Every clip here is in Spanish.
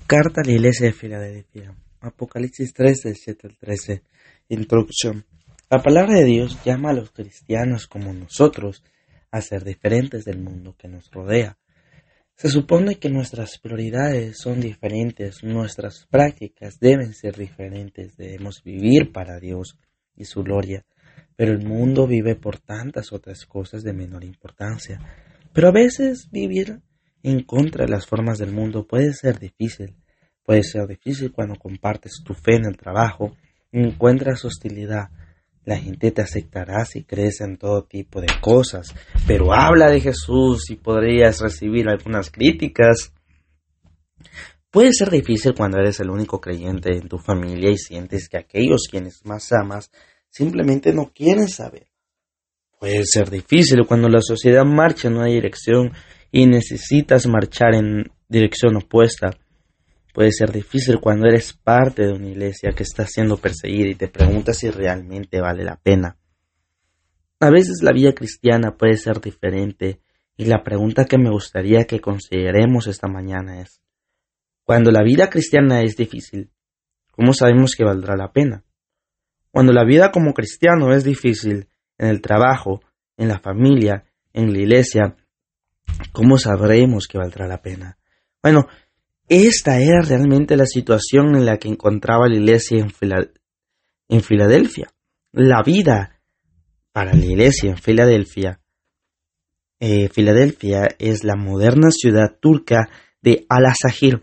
Carta a la Iglesia de Filadelfia. Apocalipsis 3, del 7 al 13. Introducción. La palabra de Dios llama a los cristianos como nosotros a ser diferentes del mundo que nos rodea. Se supone que nuestras prioridades son diferentes, nuestras prácticas deben ser diferentes, debemos vivir para Dios y su gloria. Pero el mundo vive por tantas otras cosas de menor importancia. Pero a veces vivir en contra de las formas del mundo puede ser difícil. Puede ser difícil cuando compartes tu fe en el trabajo y encuentras hostilidad. La gente te aceptará si crees en todo tipo de cosas, pero habla de Jesús y podrías recibir algunas críticas. Puede ser difícil cuando eres el único creyente en tu familia y sientes que aquellos quienes más amas simplemente no quieren saber. Puede ser difícil cuando la sociedad marcha en una dirección y necesitas marchar en dirección opuesta. Puede ser difícil cuando eres parte de una iglesia que está siendo perseguida y te preguntas si realmente vale la pena. A veces la vida cristiana puede ser diferente y la pregunta que me gustaría que consideremos esta mañana es: cuando la vida cristiana es difícil, ¿cómo sabemos que valdrá la pena? Cuando la vida como cristiano es difícil, en el trabajo, en la familia, en la iglesia, ¿cómo sabremos que valdrá la pena? Bueno, esta era realmente la situación en la que encontraba la iglesia en Filadelfia. La vida para la iglesia en Filadelfia. Filadelfia es la moderna ciudad turca de Al-Azahir.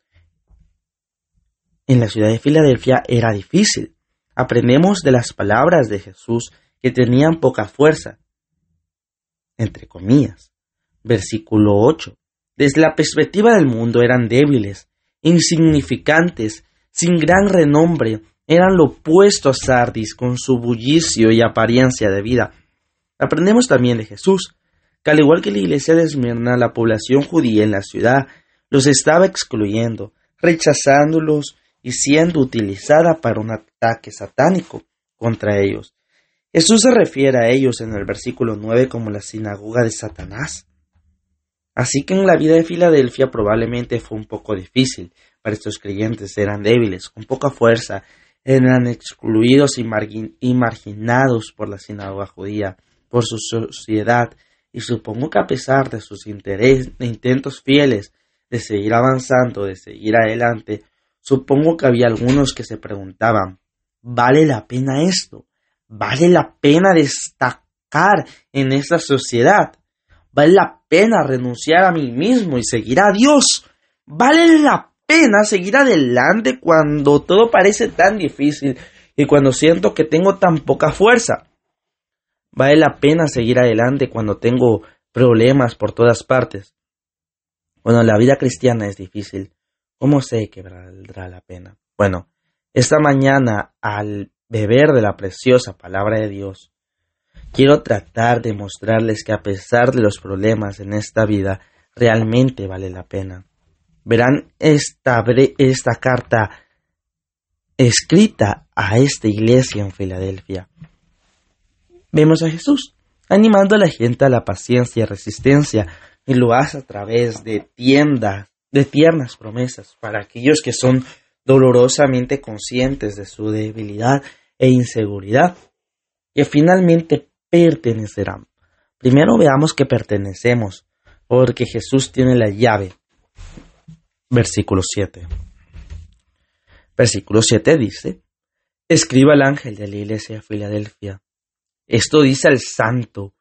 En la ciudad de Filadelfia era difícil. Aprendemos de las palabras de Jesús que tenían poca fuerza. Entre comillas. Versículo 8. Desde la perspectiva del mundo eran débiles, insignificantes, sin gran renombre, eran lo opuesto a Sardis con su bullicio y apariencia de vida. Aprendemos también de Jesús, que al igual que la iglesia de Esmirna, la población judía en la ciudad los estaba excluyendo, rechazándolos y siendo utilizada para un ataque satánico contra ellos. Jesús se refiere a ellos en el versículo 9 como la sinagoga de Satanás. Así que en la vida de Filadelfia probablemente fue un poco difícil. Para estos creyentes eran débiles, con poca fuerza, eran excluidos y marginados por la sinagoga judía, por su sociedad, y supongo que a pesar de sus intentos fieles de seguir avanzando, de seguir adelante, supongo que había algunos que se preguntaban: ¿vale la pena esto? ¿Vale la pena destacar en esta sociedad? ¿Vale la pena renunciar a mí mismo y seguir a Dios? ¿Vale la pena seguir adelante cuando todo parece tan difícil y cuando siento que tengo tan poca fuerza? ¿Vale la pena seguir adelante cuando tengo problemas por todas partes? Bueno, la vida cristiana es difícil. ¿Cómo sé que valdrá la pena? Bueno, esta mañana, al beber de la preciosa palabra de Dios, quiero tratar de mostrarles que a pesar de los problemas en esta vida, realmente vale la pena. Verán esta carta escrita a esta iglesia en Filadelfia. Vemos a Jesús animando a la gente a la paciencia y resistencia, y lo hace a través de tiernas promesas para aquellos que son dolorosamente conscientes de su debilidad e inseguridad, que finalmente pertenecerán. Primero veamos que pertenecemos, porque Jesús tiene la llave. Versículo 7. Versículo 7 dice: escriba al ángel de la iglesia de Filadelfia. Esto dice el santo,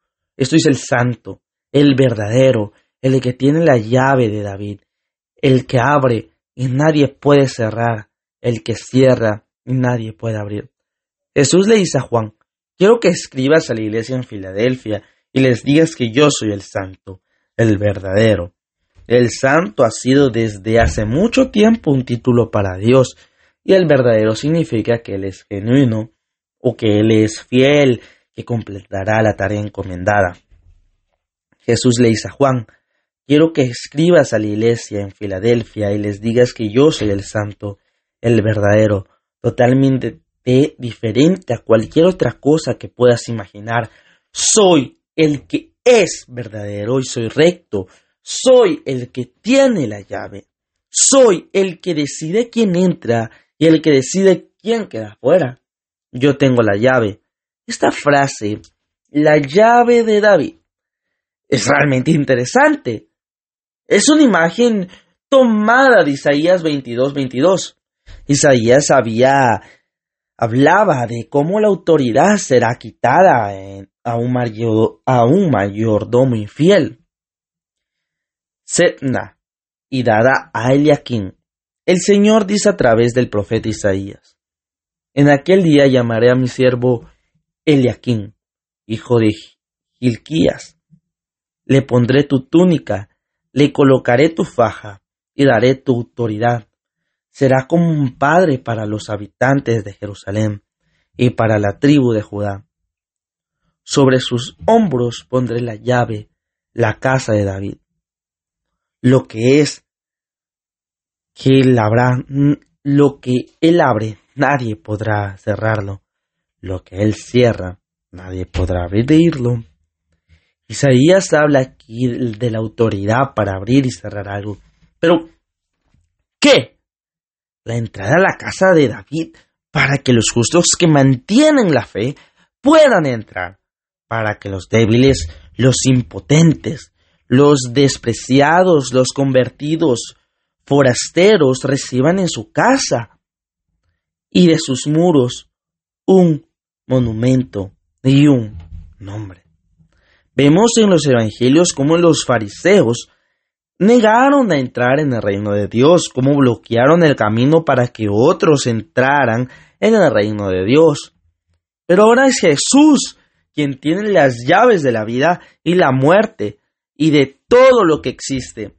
el verdadero, el que tiene la llave de David, el que abre y nadie puede cerrar, el que cierra y nadie puede abrir. Jesús le dice a Juan: quiero que escribas a la iglesia en Filadelfia y les digas que yo soy el santo, el verdadero. El santo ha sido desde hace mucho tiempo un título para Dios, y el verdadero significa que Él es genuino o que Él es fiel, que completará la tarea encomendada. Jesús le dice a Juan: quiero que escribas a la iglesia en Filadelfia y les digas que yo soy el santo, el verdadero, totalmente diferente a cualquier otra cosa que puedas imaginar. Soy el que es verdadero y soy recto. Soy el que tiene la llave. Soy el que decide quién entra y el que decide quién queda fuera. Yo tengo la llave. Esta frase, la llave de David, es realmente interesante. Es una imagen tomada de Isaías 22:22. Isaías hablaba de cómo la autoridad será quitada a un mayordomo infiel. Setna y dada a Eliaquim. El Señor dice a través del profeta Isaías: en aquel día llamaré a mi siervo Eliaquim, hijo de Hilquías. Le pondré tu túnica, le colocaré tu faja y daré tu autoridad. Será como un padre para los habitantes de Jerusalén y para la tribu de Judá. Sobre sus hombros pondré la llave, la casa de David. Lo que él abre, nadie podrá cerrarlo. Lo que él cierra, nadie podrá abrirlo. Isaías habla aquí de la autoridad para abrir y cerrar algo. Pero, ¿qué? La entrada a la casa de David para que los justos que mantienen la fe puedan entrar, para que los débiles, los impotentes, los despreciados, los convertidos, forasteros reciban en su casa y de sus muros un monumento y un nombre. Vemos en los evangelios cómo los fariseos negaron a entrar en el reino de Dios, cómo bloquearon el camino para que otros entraran en el reino de Dios. Pero ahora es Jesús quien tiene las llaves de la vida y la muerte y de todo lo que existe.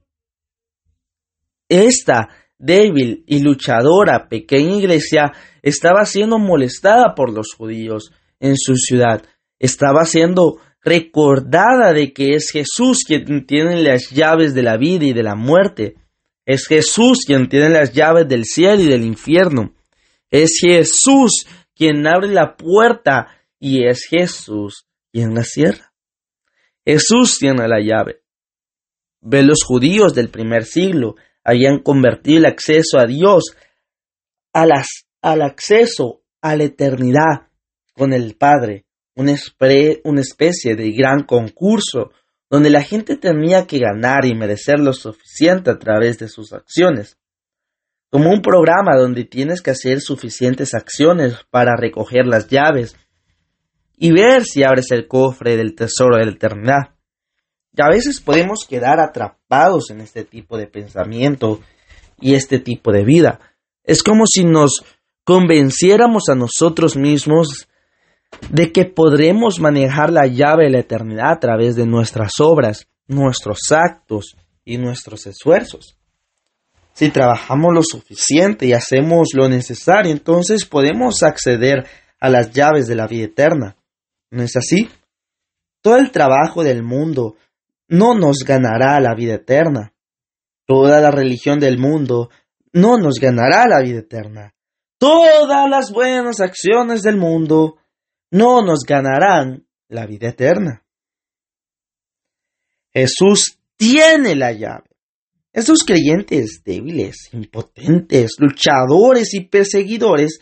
Esta débil y luchadora pequeña iglesia estaba siendo molestada por los judíos en su ciudad. Estaba siendo recordada de que es Jesús quien tiene las llaves de la vida y de la muerte. Es Jesús quien tiene las llaves del cielo y del infierno. Es Jesús quien abre la puerta y es Jesús quien la cierra. Jesús tiene la llave. Los judíos del primer siglo habían convertido el acceso a Dios al acceso a la eternidad con el Padre, una especie de gran concurso donde la gente tenía que ganar y merecer lo suficiente a través de sus acciones, como un programa donde tienes que hacer suficientes acciones para recoger las llaves y ver si abres el cofre del tesoro de la eternidad. Y a veces podemos quedar atrapados en este tipo de pensamiento y este tipo de vida. Es como si nos convenciéramos a nosotros mismos de que podremos manejar la llave de la eternidad a través de nuestras obras, nuestros actos y nuestros esfuerzos. Si trabajamos lo suficiente y hacemos lo necesario, entonces podemos acceder a las llaves de la vida eterna. ¿No es así? Todo el trabajo del mundo no nos ganará la vida eterna. Toda la religión del mundo no nos ganará la vida eterna. Todas las buenas acciones del mundo no nos ganarán la vida eterna. Jesús tiene la llave. Esos creyentes débiles, impotentes, luchadores y perseguidores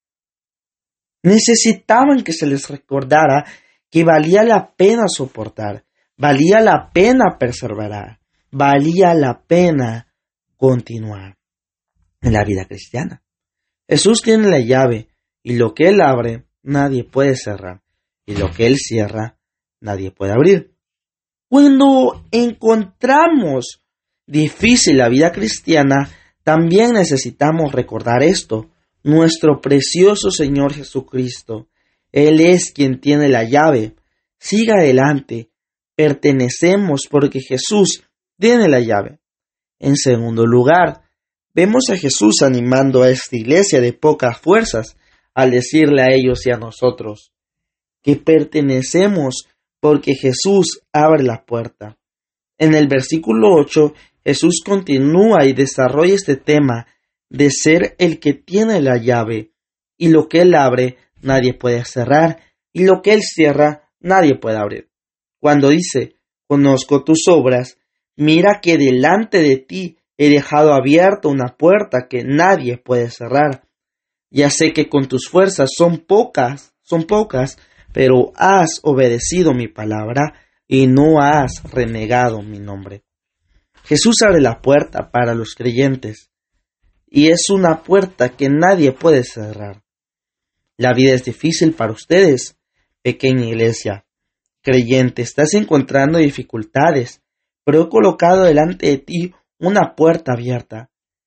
necesitaban que se les recordara que valía la pena soportar, valía la pena perseverar, valía la pena continuar en la vida cristiana. Jesús tiene la llave y lo que Él abre, nadie puede cerrar, y lo que Él cierra, nadie puede abrir. Cuando encontramos difícil la vida cristiana, también necesitamos recordar esto. Nuestro precioso Señor Jesucristo, Él es quien tiene la llave. Siga adelante. Pertenecemos porque Jesús tiene la llave. En segundo lugar, vemos a Jesús animando a esta iglesia de pocas fuerzas al decirle a ellos y a nosotros que pertenecemos porque Jesús abre la puerta. En el versículo 8, Jesús continúa y desarrolla este tema de ser el que tiene la llave, y lo que Él abre, nadie puede cerrar, y lo que Él cierra, nadie puede abrir. Cuando dice, conozco tus obras, mira que delante de ti he dejado abierta una puerta que nadie puede cerrar. Ya sé que con tus fuerzas son pocas, pero has obedecido mi palabra y no has renegado mi nombre. Jesús abre la puerta para los creyentes y es una puerta que nadie puede cerrar. La vida es difícil para ustedes, pequeña iglesia. Creyente, estás encontrando dificultades, pero he colocado delante de ti una puerta abierta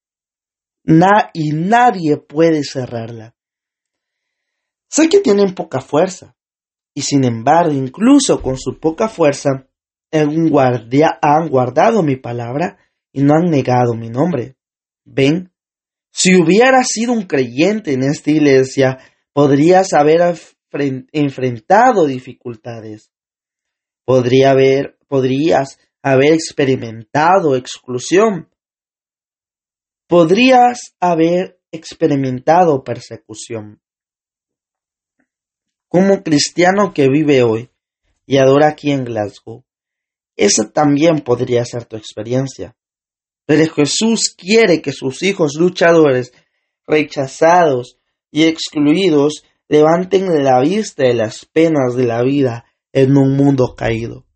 y nadie puede cerrarla. Sé que tienen poca fuerza y sin embargo, incluso con su poca fuerza, han guardado mi palabra y no han negado mi nombre. ¿Ven? Si hubieras sido un creyente en esta iglesia, podrías haber enfrentado dificultades. Podrías haber experimentado exclusión. Podrías haber experimentado persecución. Como cristiano que vive hoy y adora aquí en Glasgow, esa también podría ser tu experiencia. Pero Jesús quiere que sus hijos luchadores, rechazados y excluidos, levanten la vista de las penas de la vida en un mundo caído.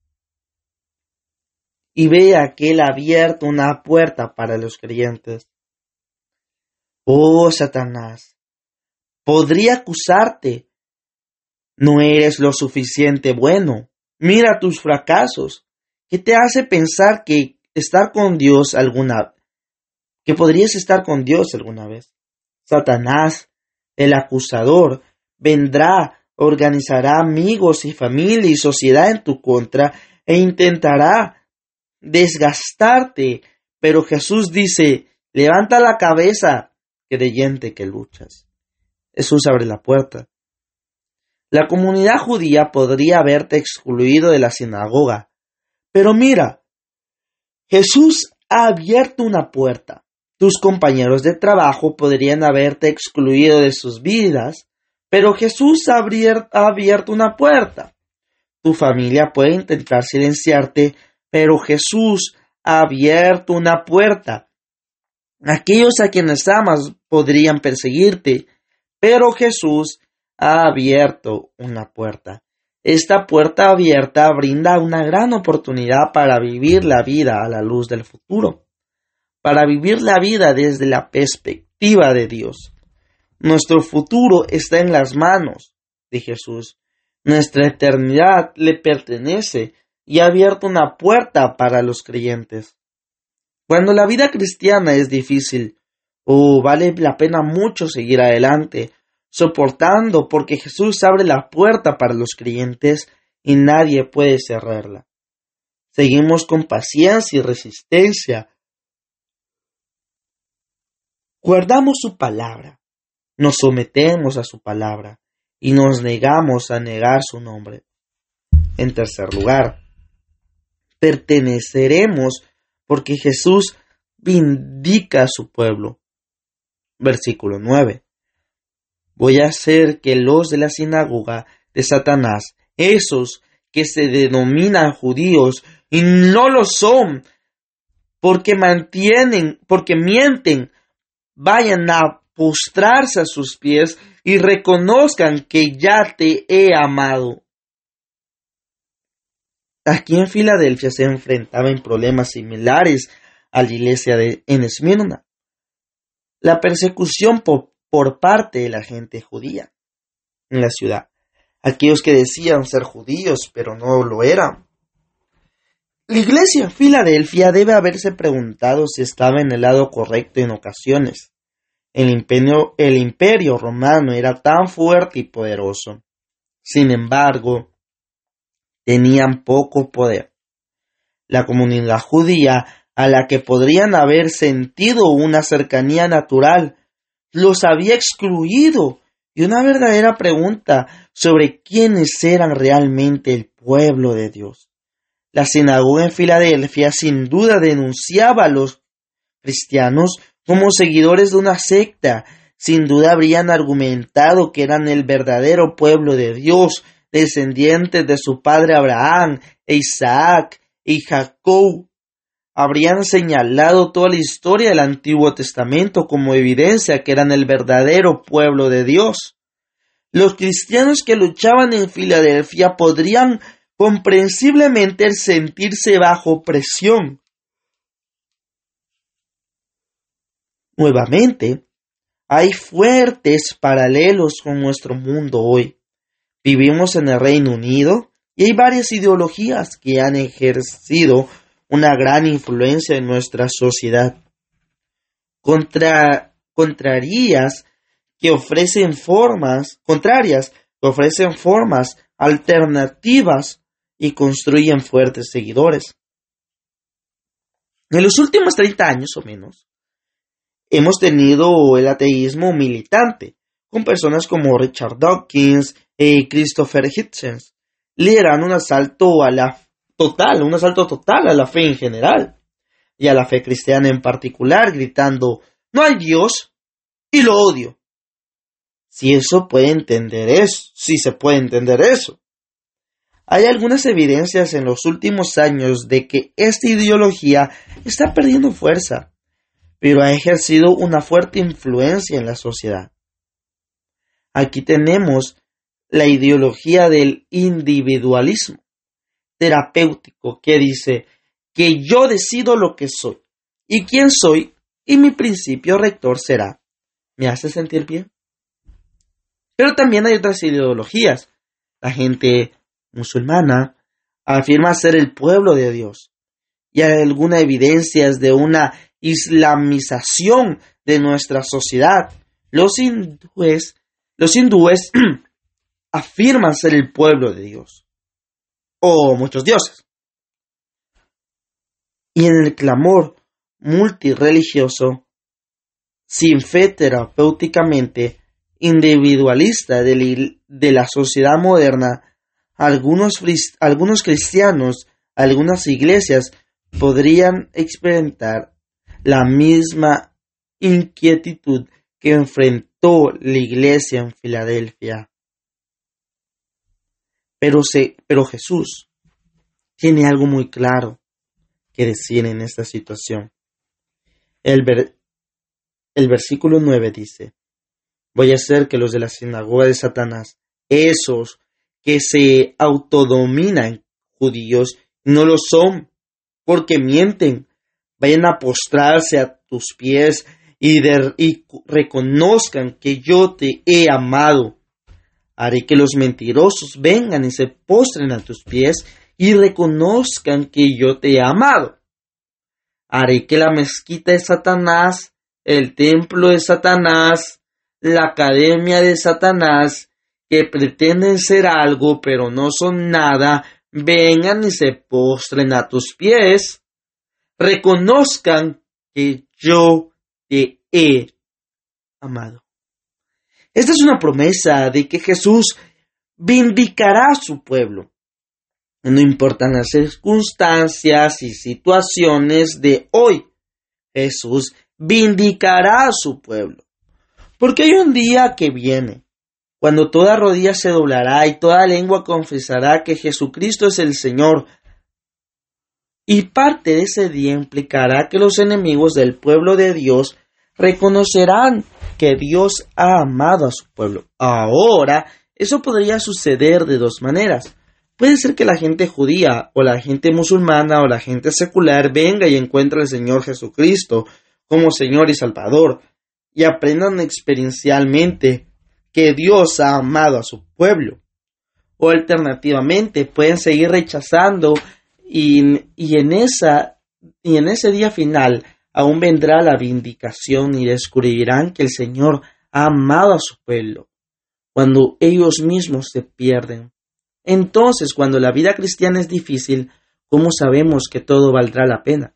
Y vea que Él ha abierto una puerta para los creyentes. Oh, Satanás, podría acusarte. No eres lo suficiente bueno. Mira tus fracasos. ¿Qué te hace pensar que podrías estar con Dios alguna vez? Satanás, el acusador, vendrá, organizará amigos y familia y sociedad en tu contra e intentará desgastarte. Pero Jesús dice, levanta la cabeza, creyente que luchas. Jesús abre la puerta. La comunidad judía podría haberte excluido de la sinagoga. Pero mira, Jesús ha abierto una puerta. Tus compañeros de trabajo podrían haberte excluido de sus vidas, pero Jesús ha abierto una puerta. Tu familia puede intentar silenciarte, pero Jesús ha abierto una puerta. Aquellos a quienes amas podrían perseguirte, pero Jesús ha abierto una puerta. Esta puerta abierta brinda una gran oportunidad para vivir la vida a la luz del futuro, para vivir la vida desde la perspectiva de Dios. Nuestro futuro está en las manos de Jesús. Nuestra eternidad le pertenece y ha abierto una puerta para los creyentes. Cuando la vida cristiana es difícil, vale la pena mucho seguir adelante, soportando porque Jesús abre la puerta para los creyentes y nadie puede cerrarla. Seguimos con paciencia y resistencia. Guardamos su palabra, nos sometemos a su palabra y nos negamos a negar su nombre. En tercer lugar, perteneceremos porque Jesús vindica a su pueblo. Versículo 9. Voy a hacer que los de la sinagoga de Satanás, esos que se denominan judíos y no lo son, porque mienten, vayan a postrarse a sus pies y reconozcan que ya te he amado. Aquí en Filadelfia se enfrentaba en problemas similares a la iglesia en Esmirna. La persecución por parte de la gente judía en la ciudad. Aquellos que decían ser judíos, pero no lo eran. La iglesia en Filadelfia debe haberse preguntado si estaba en el lado correcto en ocasiones. El imperio romano era tan fuerte y poderoso. Sin embargo, tenían poco poder. La comunidad judía, a la que podrían haber sentido una cercanía natural, los había excluido, y una verdadera pregunta sobre quiénes eran realmente el pueblo de Dios. La sinagoga en Filadelfia sin duda denunciaba a los cristianos como seguidores de una secta. Sin duda habrían argumentado que eran el verdadero pueblo de Dios, descendientes de su padre Abraham, e Isaac y Jacob. habrían señalado toda la historia del Antiguo Testamento como evidencia que eran el verdadero pueblo de Dios. Los cristianos que luchaban en Filadelfia podrían comprensiblemente sentirse bajo presión. Nuevamente, hay fuertes paralelos con nuestro mundo hoy. Vivimos en el Reino Unido y hay varias ideologías que han ejercido una gran influencia en nuestra sociedad. Contrarias que ofrecen formas alternativas y construyen fuertes seguidores. En los últimos 30 años o menos, hemos tenido el ateísmo militante, con personas como Richard Dawkins y Christopher Hitchens, liderando un asalto total a la fe en general, y a la fe cristiana en particular, gritando, no hay Dios, y lo odio. Si se puede entender eso. Hay algunas evidencias en los últimos años de que esta ideología está perdiendo fuerza, pero ha ejercido una fuerte influencia en la sociedad. Aquí tenemos la ideología del individualismo terapéutico que dice que yo decido lo que soy y quién soy y mi principio rector será. ¿Me hace sentir bien? Pero también hay otras ideologías. La gente musulmana afirma ser el pueblo de Dios y hay algunas evidencias de una islamización de nuestra sociedad. Los hindúes afirman ser el pueblo de Dios, o muchos dioses. Y en el clamor multirreligioso, sin fe terapéuticamente individualista de la sociedad moderna, algunos cristianos, algunas iglesias podrían experimentar la misma inquietud que enfrentó la iglesia en Filadelfia. Pero Jesús tiene algo muy claro que decir en esta situación. El versículo 9 dice, voy a hacer que los de la sinagoga de Satanás, esos que se autodominan judíos, no lo son, porque mienten, vayan a postrarse a tus pies y reconozcan que yo te he amado. Haré que los mentirosos vengan y se postren a tus pies y reconozcan que yo te he amado. Haré que la mezquita de Satanás, el templo de Satanás, la academia de Satanás, que pretenden ser algo pero no son nada, vengan y se postren a tus pies. Reconozcan que yo te he amado. Esta es una promesa de que Jesús vindicará a su pueblo. No importan las circunstancias y situaciones de hoy, Jesús vindicará a su pueblo. Porque hay un día que viene, cuando toda rodilla se doblará y toda lengua confesará que Jesucristo es el Señor. Y parte de ese día implicará que los enemigos del pueblo de Dios reconocerán que Dios ha amado a su pueblo. Ahora, eso podría suceder de dos maneras. Puede ser que la gente judía o la gente musulmana o la gente secular venga y encuentre al Señor Jesucristo como Señor y Salvador y aprendan experiencialmente que Dios ha amado a su pueblo. O alternativamente pueden seguir rechazando y en ese día final aún vendrá la vindicación y descubrirán que el Señor ha amado a su pueblo cuando ellos mismos se pierden. Entonces, cuando la vida cristiana es difícil, ¿cómo sabemos que todo valdrá la pena?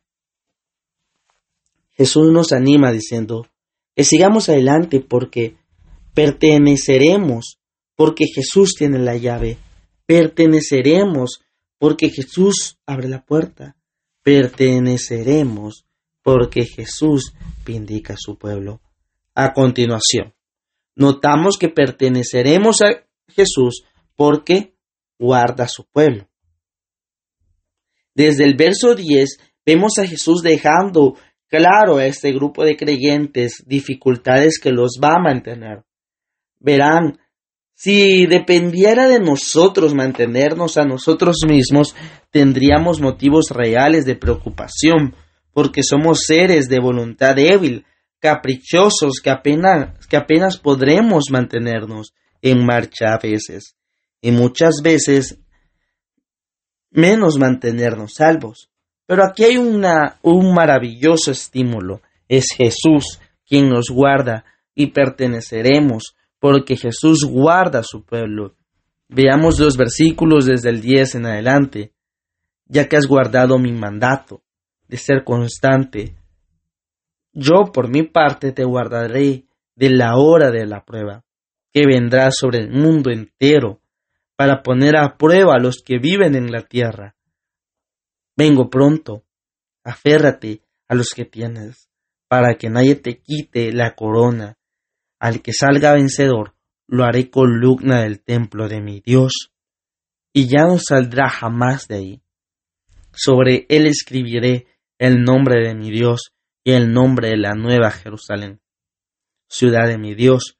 Jesús nos anima diciendo que sigamos adelante porque perteneceremos, porque Jesús tiene la llave. Perteneceremos porque Jesús abre la puerta. Perteneceremos porque Jesús vindica a su pueblo. A continuación, notamos que perteneceremos a Jesús porque guarda a su pueblo. Desde el verso 10 Vemos a Jesús dejando claro a este grupo de creyentes dificultades que los va a mantener. Verán, si dependiera de nosotros mantenernos a nosotros mismos, tendríamos motivos reales de preocupación, porque somos seres de voluntad débil, caprichosos, que apenas podremos mantenernos en marcha a veces, y muchas veces menos mantenernos salvos. Pero aquí hay un maravilloso estímulo. Es Jesús quien nos guarda y perteneceremos, porque Jesús guarda a su pueblo. Veamos los versículos desde el 10 en adelante. Ya que has guardado mi mandato de ser constante, yo por mi parte te guardaré de la hora de la prueba, que vendrá sobre el mundo entero, para poner a prueba a los que viven en la tierra. Vengo pronto, aférrate a los que tienes, para que nadie te quite la corona. Al que salga vencedor, lo haré columna del templo de mi Dios, y ya no saldrá jamás de ahí. Sobre él escribiré el nombre de mi Dios y el nombre de la nueva Jerusalén, ciudad de mi Dios,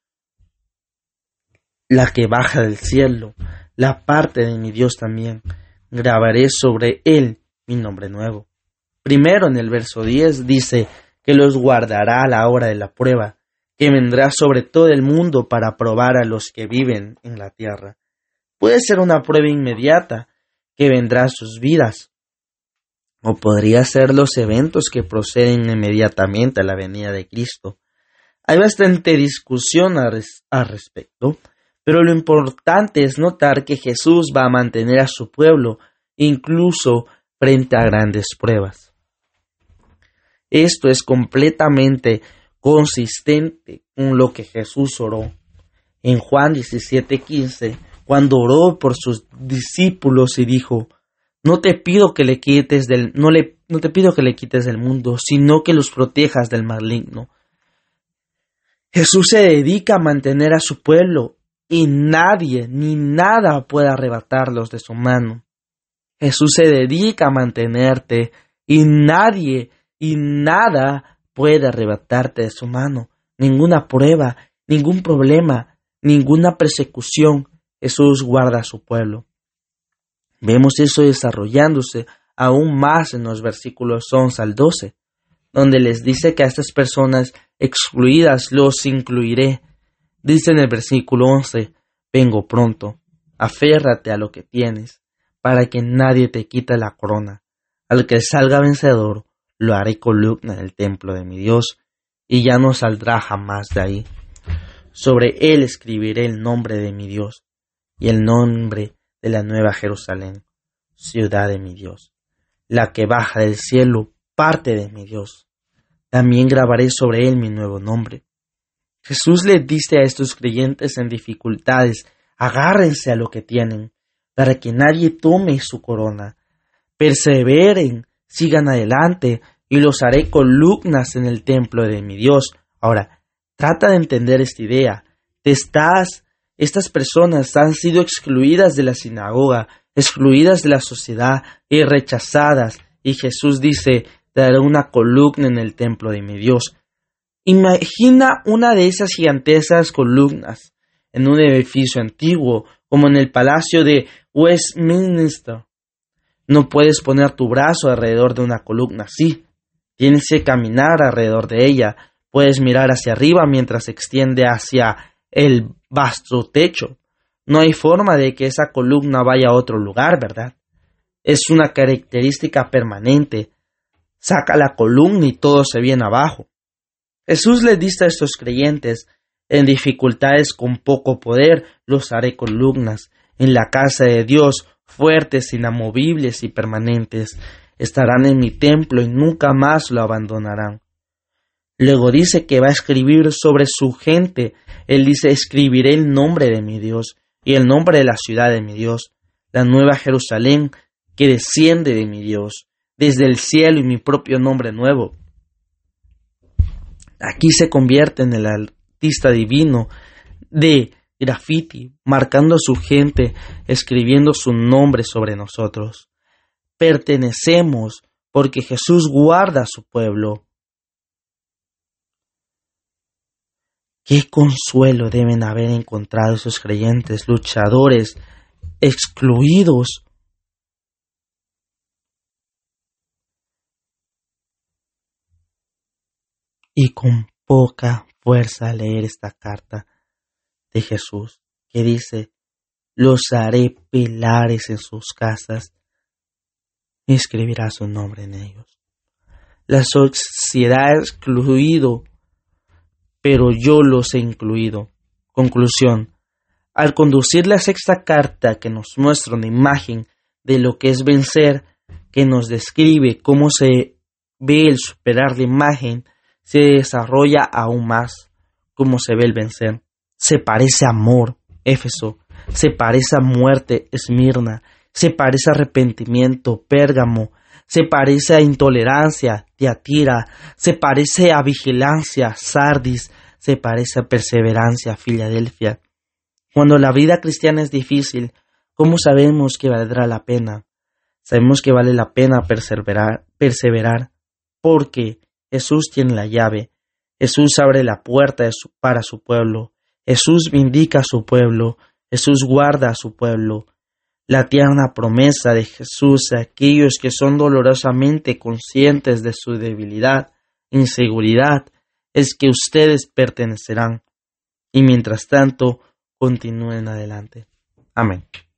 la que baja del cielo, la parte de mi Dios también. Grabaré sobre él mi nombre nuevo. Primero en el verso 10 dice que los guardará a la hora de la prueba, que vendrá sobre todo el mundo para probar a los que viven en la tierra. Puede ser una prueba inmediata que vendrá a sus vidas, o podría ser los eventos que proceden inmediatamente a la venida de Cristo. Hay bastante discusión al respecto, pero lo importante es notar que Jesús va a mantener a su pueblo incluso frente a grandes pruebas. Esto es completamente consistente con lo que Jesús oró. En Juan 17:15, cuando oró por sus discípulos y dijo: No te pido que le quites del mundo, sino que los protejas del maligno. Jesús se dedica a mantener a su pueblo y nadie ni nada puede arrebatarlos de su mano. Jesús se dedica a mantenerte y nadie y nada puede arrebatarte de su mano. Ninguna prueba, ningún problema, ninguna persecución. Jesús guarda a su pueblo. Vemos eso desarrollándose aún más en los versículos 11 al 12, donde les dice que a estas personas excluidas los incluiré. Dice en el versículo 11: Vengo pronto, aférrate a lo que tienes, para que nadie te quite la corona. Al que salga vencedor, lo haré columna del templo de mi Dios, y ya no saldrá jamás de ahí. Sobre él escribiré el nombre de mi Dios, y el nombre de la nueva Jerusalén, ciudad de mi Dios, la que baja del cielo, parte de mi Dios. También grabaré sobre él mi nuevo nombre. Jesús le dice a estos creyentes en dificultades: agárrense a lo que tienen, para que nadie tome su corona. Perseveren, sigan adelante, y los haré columnas en el templo de mi Dios. Ahora, trata de entender esta idea. Estas personas han sido excluidas de la sinagoga, excluidas de la sociedad y rechazadas. Y Jesús dice: te daré una columna en el templo de mi Dios. Imagina una de esas gigantescas columnas en un edificio antiguo, como en el palacio de Westminster. No puedes poner tu brazo alrededor de una columna así. Tienes que caminar alrededor de ella. Puedes mirar hacia arriba mientras se extiende hacia el vasto techo. No hay forma de que esa columna vaya a otro lugar, ¿verdad? Es una característica permanente. Saca la columna y todo se viene abajo. Jesús les dice a estos creyentes: en dificultades con poco poder los haré columnas. En la casa de Dios, fuertes, inamovibles y permanentes, estarán en mi templo y nunca más lo abandonarán. Luego dice que va a escribir sobre su gente. Él dice: escribiré el nombre de mi Dios y el nombre de la ciudad de mi Dios, la nueva Jerusalén que desciende de mi Dios, desde el cielo, y mi propio nombre nuevo. Aquí se convierte en el artista divino de graffiti, marcando a su gente, escribiendo su nombre sobre nosotros. Pertenecemos porque Jesús guarda a su pueblo. Qué consuelo deben haber encontrado esos creyentes, luchadores, excluidos. Y con poca fuerza leer esta carta de Jesús, que dice: los haré pilares en sus casas y escribirá su nombre en ellos. La sociedad ha excluido, pero yo los he incluido. Conclusión: al conducir la sexta carta, que nos muestra una imagen de lo que es vencer, que nos describe cómo se ve el superar la imagen, se desarrolla aún más cómo se ve el vencer. Se parece a amor, Éfeso; se parece a muerte, Esmirna; se parece a arrepentimiento, Pérgamo; se parece a intolerancia, Tiatira; se parece a vigilancia, Sardis; se parece a perseverancia, Filadelfia. Cuando la vida cristiana es difícil, ¿cómo sabemos que valdrá la pena? Sabemos que vale la pena perseverar, porque Jesús tiene la llave. Jesús abre la puerta para su pueblo. Jesús vindica a su pueblo. Jesús guarda a su pueblo. La tierna promesa de Jesús a aquellos que son dolorosamente conscientes de su debilidad, inseguridad, es que ustedes pertenecerán. Y mientras tanto, continúen adelante. Amén.